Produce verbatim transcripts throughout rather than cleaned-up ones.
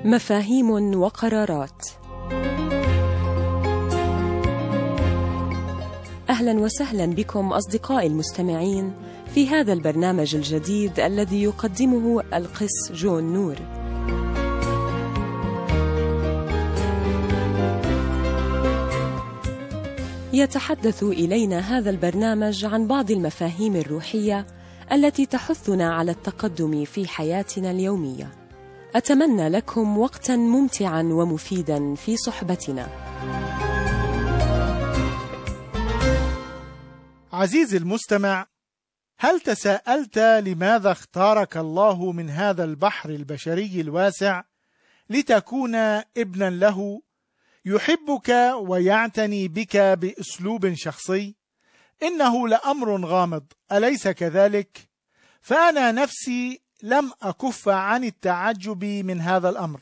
مفاهيم وقرارات. أهلا وسهلا بكم أصدقائي المستمعين في هذا البرنامج الجديد الذي يقدمه القس جون نور. يتحدث إلينا هذا البرنامج عن بعض المفاهيم الروحية التي تحثنا على التقدم في حياتنا اليومية. أتمنى لكم وقتا ممتعا ومفيدا في صحبتنا. عزيزي المستمع، هل تساءلت لماذا اختارك الله من هذا البحر البشري الواسع لتكون ابنا له يحبك ويعتني بك بأسلوب شخصي؟ إنه لأمر غامض، أليس كذلك؟ فأنا نفسي لم أكف عن التعجب من هذا الأمر،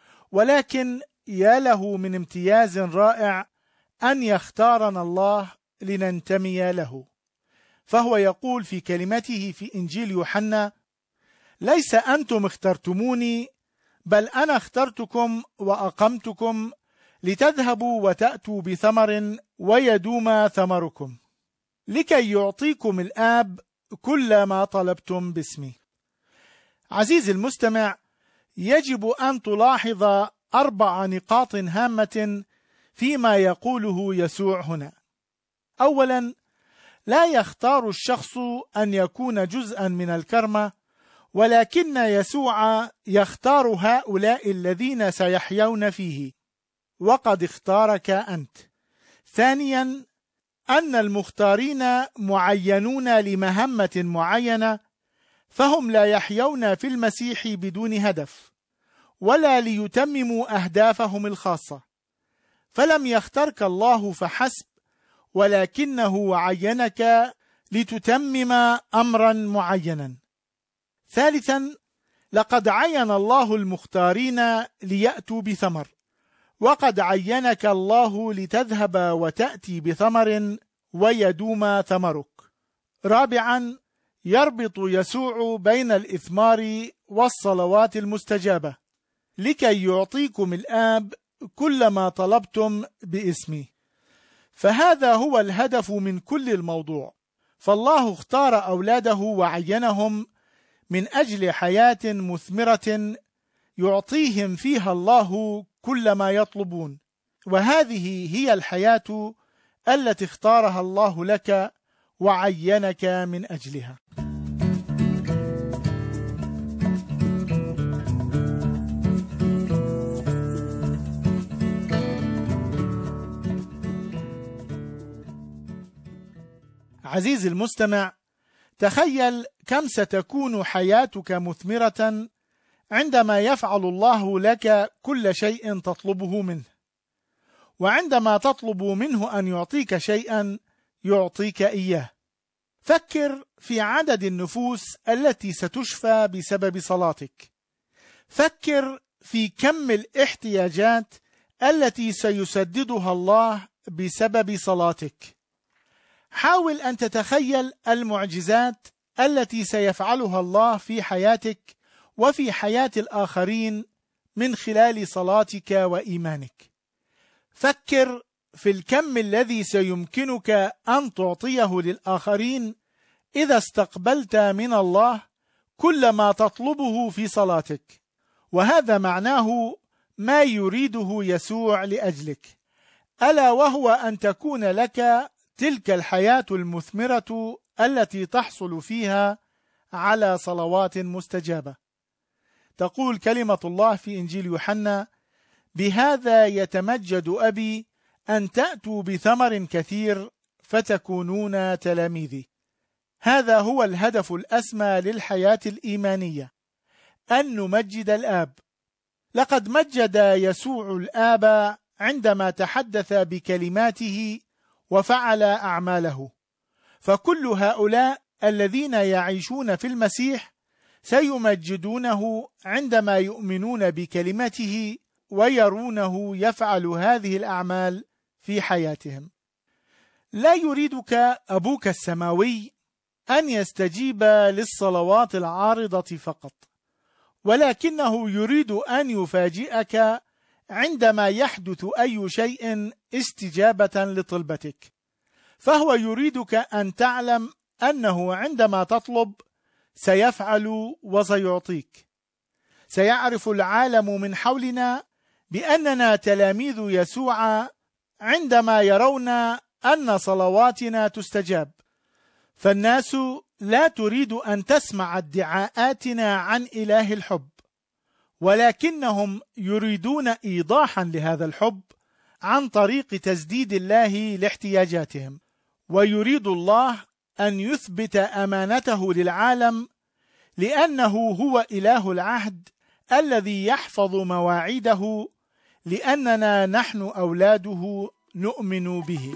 ولكن يا له من امتياز رائع أن يختارنا الله لننتمي له. فهو يقول في كلمته في إنجيل يوحنا: ليس أنتم اخترتموني، بل أنا اخترتكم وأقمتكم لتذهبوا وتأتوا بثمر ويدوم ثمركم، لكي يعطيكم الآب كل ما طلبتم باسمي. عزيزي المستمع، يجب أن تلاحظ أربع نقاط هامة فيما يقوله يسوع هنا. أولا، لا يختار الشخص أن يكون جزءا من الكرمة، ولكن يسوع يختار هؤلاء الذين سيحيون فيه، وقد اختارك أنت. ثانيا، أن المختارين معينون لمهمة معينة، فهم لا يحيون في المسيح بدون هدف ولا ليتمموا أهدافهم الخاصة، فلم يخترك الله فحسب، ولكنه عينك لتتمم أمرا معينا. ثالثا، لقد عين الله المختارين ليأتوا بثمر، وقد عينك الله لتذهب وتأتي بثمر ويدوم ثمرك. رابعا، يربط يسوع بين الإثمار والصلوات المستجابة، لكي يعطيكم الآب كل ما طلبتم باسمي. فهذا هو الهدف من كل الموضوع، فالله اختار أولاده وعينهم من أجل حياة مثمرة يعطيهم فيها الله كل ما يطلبون، وهذه هي الحياة التي اختارها الله لك وعينك من أجلها. عزيزي المستمع، تخيل كم ستكون حياتك مثمرة عندما يفعل الله لك كل شيء تطلبه منه، وعندما تطلب منه أن يعطيك شيئا يعطيك إياه. فكر في عدد النفوس التي ستشفى بسبب صلاتك. فكر في كم الاحتياجات التي سيسددها الله بسبب صلاتك. حاول أن تتخيل المعجزات التي سيفعلها الله في حياتك وفي حياة الآخرين من خلال صلاتك وإيمانك. فكر في الكم الذي سيمكنك أن تعطيه للآخرين إذا استقبلت من الله كل ما تطلبه في صلاتك، وهذا معناه ما يريده يسوع لأجلك، ألا وهو أن تكون لك تلك الحياة المثمرة التي تحصل فيها على صلوات مستجابة. تقول كلمة الله في إنجيل يوحنا: بهذا يتمجد أبي أن تأتوا بثمر كثير فتكونون تلاميذي. هذا هو الهدف الأسمى للحياة الإيمانية، أن نمجد الآب. لقد مجد يسوع الآب عندما تحدث بكلماته وفعل أعماله، فكل هؤلاء الذين يعيشون في المسيح سيمجدونه عندما يؤمنون بكلمته ويرونه يفعل هذه الأعمال في حياتهم. لا يريدك أبوك السماوي أن يستجيب للصلوات العارضة فقط، ولكنه يريد أن يفاجئك عندما يحدث أي شيء استجابة لطلبتك، فهو يريدك أن تعلم أنه عندما تطلب سيفعل وسيعطيك. سيعرف العالم من حولنا بأننا تلاميذ يسوع عندما يرون أن صلواتنا تستجاب، فالناس لا تريد أن تسمع ادعاءاتنا عن إله الحب، ولكنهم يريدون إيضاحا لهذا الحب عن طريق تسديد الله لاحتياجاتهم. ويريد الله أن يثبت أمانته للعالم، لأنه هو إله العهد الذي يحفظ مواعيده، لأننا نحن أولاده نؤمن به.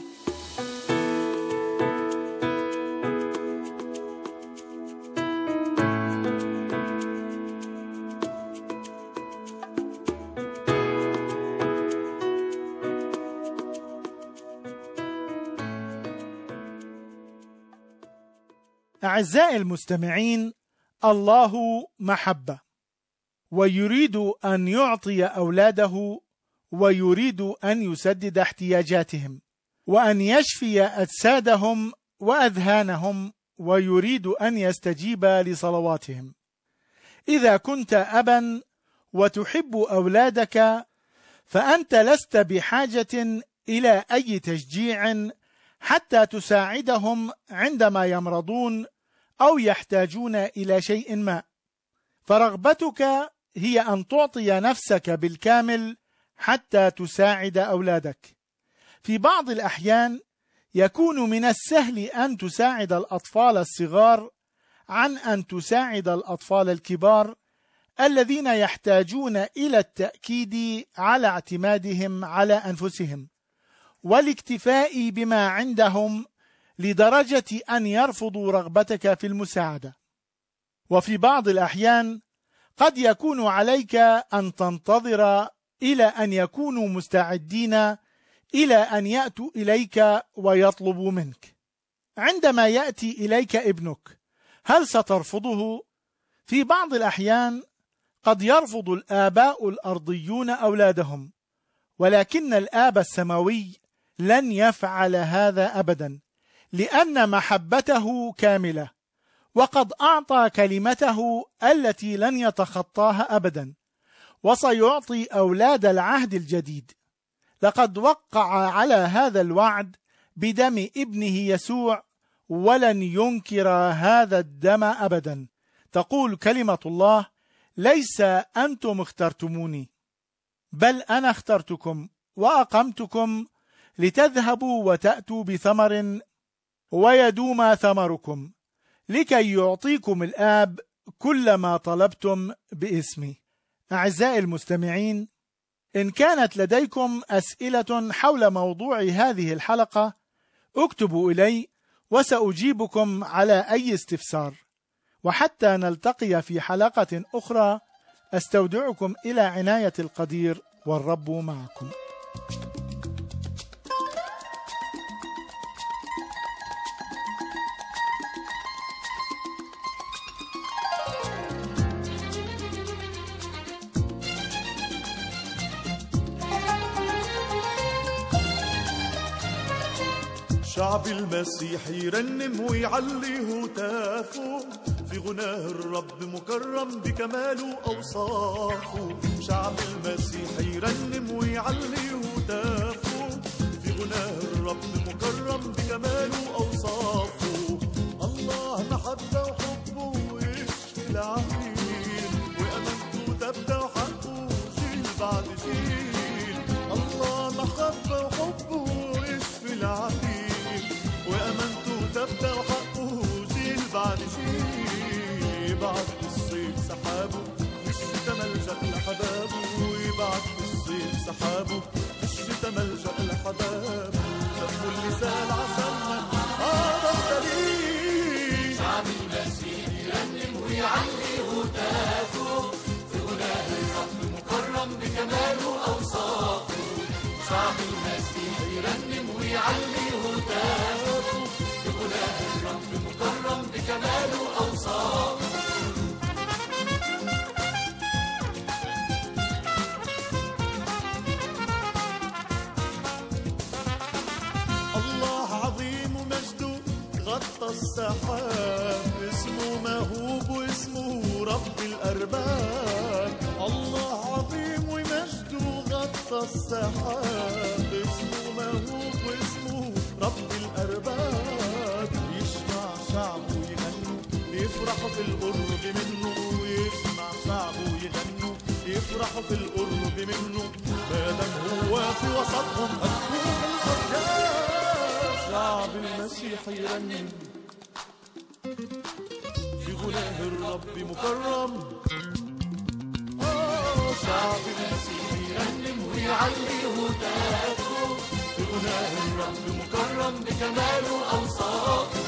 أعزائي المستمعين، الله محبة، ويريد أن يعطي أولاده، ويريد أن يسدد احتياجاتهم، وأن يشفي أجسادهم وأذهانهم، ويريد أن يستجيب لصلواتهم. إذا كنت أبا وتحب أولادك، فأنت لست بحاجة إلى أي تشجيع حتى تساعدهم عندما يمرضون أو يحتاجون إلى شيء ما، فرغبتك هي أن تعطي نفسك بالكامل حتى تساعد أولادك. في بعض الأحيان يكون من السهل أن تساعد الأطفال الصغار عن أن تساعد الأطفال الكبار الذين يحتاجون إلى التأكيد على اعتمادهم على أنفسهم والاكتفاء بما عندهم، لدرجة أن يرفضوا رغبتك في المساعدة. وفي بعض الأحيان قد يكون عليك أن تنتظر إلى أن يكونوا مستعدين إلى أن يأتوا إليك ويطلبوا منك. عندما يأتي إليك ابنك، هل سترفضه؟ في بعض الأحيان قد يرفض الآباء الأرضيون أولادهم، ولكن الآب السماوي لن يفعل هذا أبدا، لأن محبته كاملة، وقد أعطى كلمته التي لن يتخطاها أبدا، وسيعطي أولاد العهد الجديد. لقد وقع على هذا الوعد بدم ابنه يسوع، ولن ينكر هذا الدم أبدا. تقول كلمة الله: ليس أنتم اخترتموني، بل أنا اخترتكم وأقمتكم لتذهبوا وتأتوا بثمر ويدوم ثمركم، لكي يعطيكم الآب كل ما طلبتم باسمي. أعزائي المستمعين، إن كانت لديكم أسئلة حول موضوع هذه الحلقة، اكتبوا إلي وسأجيبكم على أي استفسار. وحتى نلتقي في حلقة أخرى، أستودعكم إلى عناية القدير، والرب معكم. شعب المسيح يرنم ويعلي هتافه، في غناه الرب مكرم بكماله أوصافه. شعب المسيح يرنم ويعلي هتافه، في غناه الرب مكرم بكماله أوصافه. الله محبة وحبه ويشفي العليل، وأمانته تبدأ وحقه جيل بعد جيل. الله محبة وحبه ويشفي العليل، وأمانته تبدأ وحقه جيل بعد جيل. بعد في الصيف سحابه، في الشتا ملجأ لحبابه. وبعد في الصيف سحابه، في الشتا ملجأ لحبابه. دمه اللي سال عشاننا هذا الدليل. شعب المسيح يرنم ويعلي هتافه، في غناه الرب مكرم بكماله أوصافه. شعب المسيح يرنم ويعلي هتافه، في غناه الرب مكرم بكماله أوصافه. السحاب، اسمه مهوب واسمه رب الأرباب. الله عظيم ومجده غطى السحاب، اسمه مهوب واسمه رب الأرباب. يجمع شعبه يغنوا يفرحوا في القرب منه، يجمع شعبه يغنوا يفرحوا في القرب منه. مادام هو في وسطهم هتكون الأرجاء. شعب المسيح يرنم في غناه الرب مكرم. آه شعب المسيح يرنم ويعلي هتافه في غناه الرب مكرم بكماله أوصافه.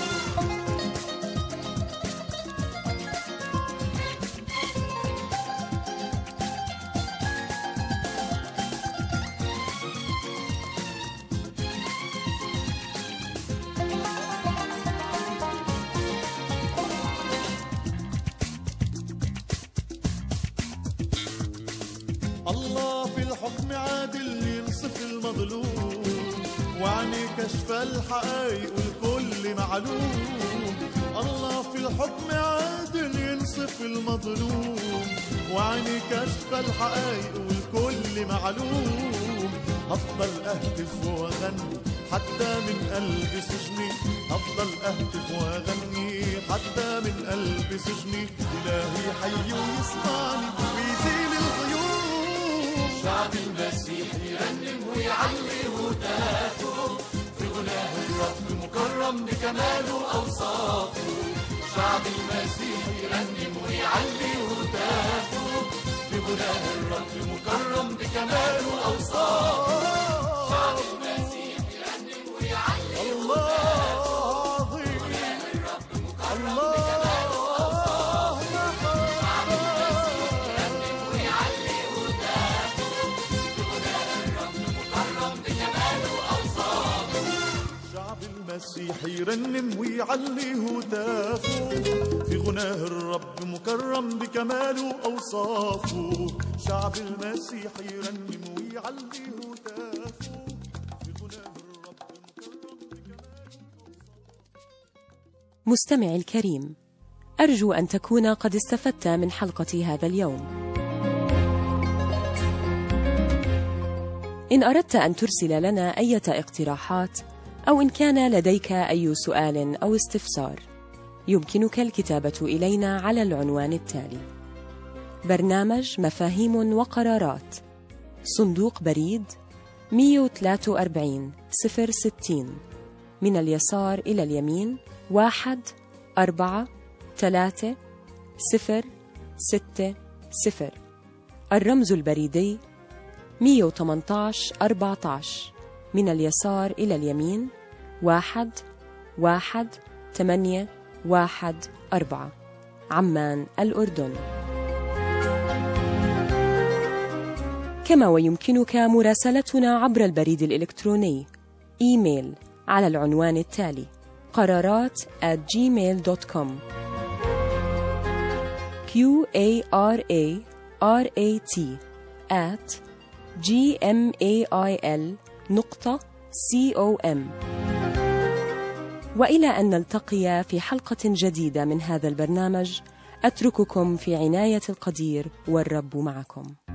الله في الحكم عادل ينصف المظلوم، وعني كشف الحقائق والكل معلوم. الله في الحكم عادل ينصف المظلوم، وعني كشف الحقائق والكل معلوم. هفضل اهتف واغني حتى من قلب سجني، هفضل اهتف واغني حتى من قلب سجني. الهي حي ويسمعني ويزيل الغيوم. شعب المسيح يرنم ويعلي هتافه في غناه الرب مكرم بكماله أوصافه. شعب المسيح يرنم ويعلي هتافه في غناه الرب مكرم بكماله أوصافه. شعب المسيح يرنم ويعلي هتافه في غناه الرب مكرم بكماله أوصافه. شعب المسيح يرنم ويعلي هتافه في غناه الرب مكرم بكماله أوصافه. شعب المسيح يرنم ويعلي هتافه في غناه الرب مكرم بكماله أوصافه. شعب المسيح يرنم ويعلي هتافه في غناه الرب مكرم بكماله أوصافه. مستمعي الكريم، أرجو أن تكون قد استفدت من حلقة هذا اليوم. إن أردت أن ترسل لنا أي اقتراحات أو إن كان لديك أي سؤال أو استفسار، يمكنك الكتابة إلينا على العنوان التالي: برنامج مفاهيم وقرارات، صندوق بريد مئة وثلاثة وأربعين صفر ستين، من اليسار إلى اليمين واحد أربعة ثلاثة صفر ستة صفر. الرمز البريدي مئة وثمانية عشر أربعة عشر، من اليسار إلى اليمين واحد واحد ثمانية واحد أربعة، عمان الأردن. كما ويمكنك مراسلتنا عبر البريد الإلكتروني إيميل على العنوان التالي: قرارات at gmail dot com. q a r a r a t at gmail نقطة com. وإلى أن نلتقي في حلقة جديدة من هذا البرنامج، أترككم في عناية القدير والرب معكم.